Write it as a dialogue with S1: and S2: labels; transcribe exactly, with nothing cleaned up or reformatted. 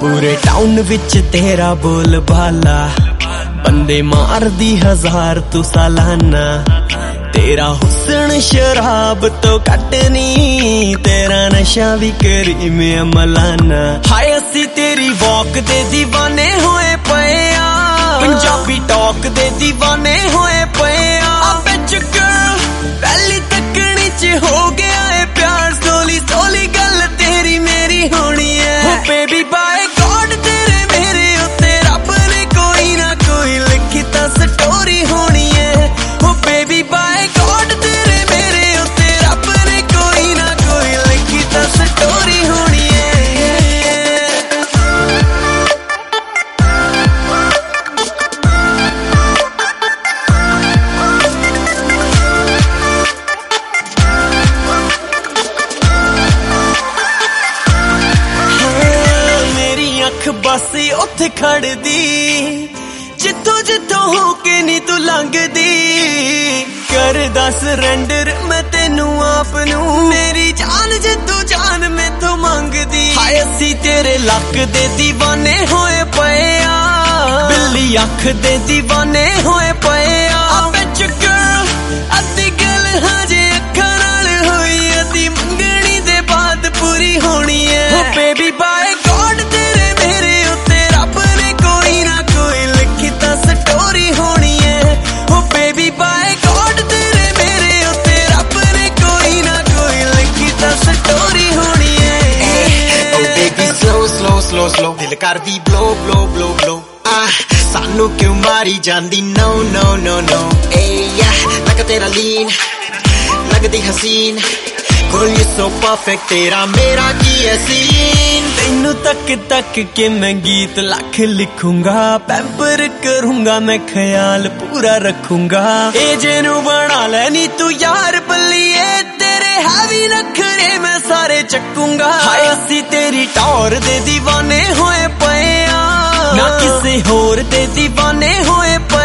S1: पूरे टाउन विच तेरा बोल बाला, बंदे मार दी हजार तू सालाना। तेरा हुस्न शराब तो कटनी, तेरा नशा भी करी में मलाना। हाय असी तेरी वॉक दे दीवाने होए पे आ, पंजाबी टॉक दे दीवाने होए पे आ। बिच गर्ल पहली तकनी च हो गया है प्यार, सोली सोली गल तेरी मेरी होनी है। हो बेबी बाय गॉड तेरे मेरे उत्ते रब ने कोई ना कोई लिखी तां स्टोरी होनी है। हो बेबी बाय गॉड तेरे मेरे उत्ते रब ने कोई ना कोई लिखी तां स्टोरी होनी है। बस उत्थे खड़दी जिथों जिथों होके नी तू लंघदी, कर दस रेंडर मैं तेनू आप नू, मेरी जान जे तू जान मैथों मंगदी। हाय असी तेरे लक दे दीवाने होए पे आ, बिल्ली अख दे दीवाने होए पे आ। बिच गर्ल अद्धी गल हजे अखां नाल होई, अद्धी मंगणी दे बाद पूरी होनी है। हो बेबी बाय गॉड तेरे मेरे उत्ते रब ने कोई ना कोई लिखी तां स्टोरी होनी है। हो बेबी बाय गॉड तेरे मेरे उत्ते रब ने कोई ना कोई लिखी तां स्टोरी होनी है।
S2: Oh baby slow slow slow slow दिल कर दी ब्लो ब्लो ब्लो ब्लो। आ सानू क्यों मारी जांदी नो नो नो नो। ए या लग तेरा लीन लगदी हसीन, Girl you so perfect, तेरा मेरा की है सीन।
S1: तेनू तक तक के मैं गीत लख लिखूंगा, पैम्पर करूंगा मैं ख्याल पूरा रखूंगा। ए जेनू बना लेनी तू यार बल्लिए, तेरे हैवी नखरे मैं सारे चकूंगा। हाय असी तेरी टौर दे दीवाने होए पे आ, ना किसे होर दे दीवाने होए पे